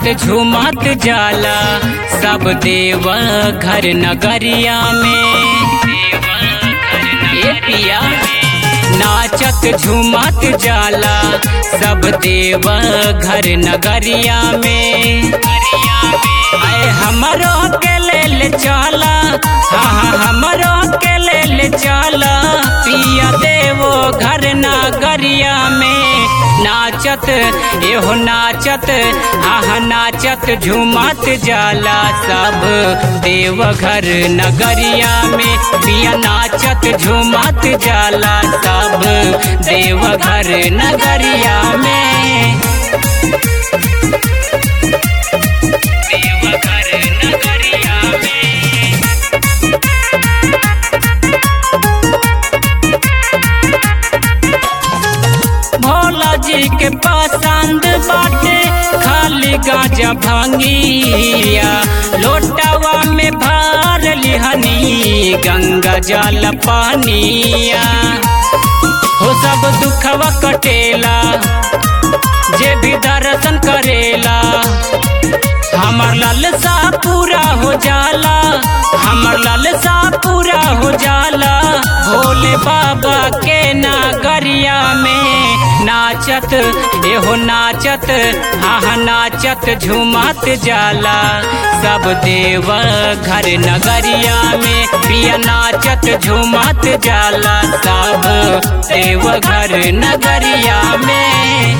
नाचत झूमत जाला सब देव घर नगरिया में। ए पिया नाचत झूमत जाला सब देव घर नगरिया में। आए हमरो के ले चला, हाँ हमरो के ले चला पिया देवो घर नगरिया में। नाचत एहो नाचत, हाँ नाचत झूमत जाला सब देव घर नगरिया में। पिया नाचत झूमत जाला सब देव घर नगरिया में। देव घर नगरिया में। भोला जी के पसंद बाटे खाली गांजा भांगिया। लोटावा में भर लिहनी गंगा जल पानिया। हो सब दुखवा कटेला जे भी दर्शन करेला। हमर लालसा पूरा हो जाला, हमर लालसा पूरा हो जाला भोले बाबा के नगरिया में। नाचत एहो नाचत, हाँ नाचत झूमत जाला सब देव घर नगरिया में। पिया नाचत झूमत जाला सब देव घर नगरिया में।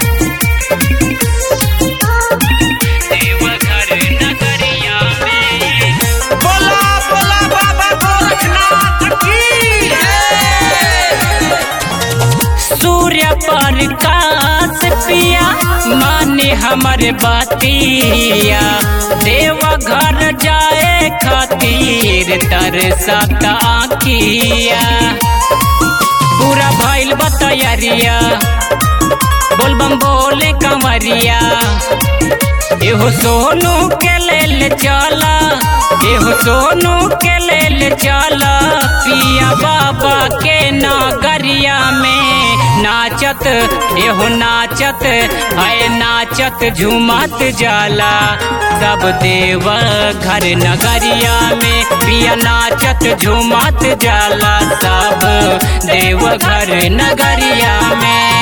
देव घर नगरिया में। बोला बोला बाबा गोरखनाथ की जय। सूर्य प्रकाश पिया माने हमर बातिया। देव घर जाए खातिर तरसत आँखिया। पूरा भइल बा तैयारिया बोलबम बोले कंवरिया। एहो सोनू के ले चला, एहो सोनू के ले चला पिया बाबा के नगरिया में। नाचत एहो नाचत, आए नाचत झूमत जाला सब देव घर नगरिया में। पिया नाचत झूमत जाला सब देव घर नगरिया में।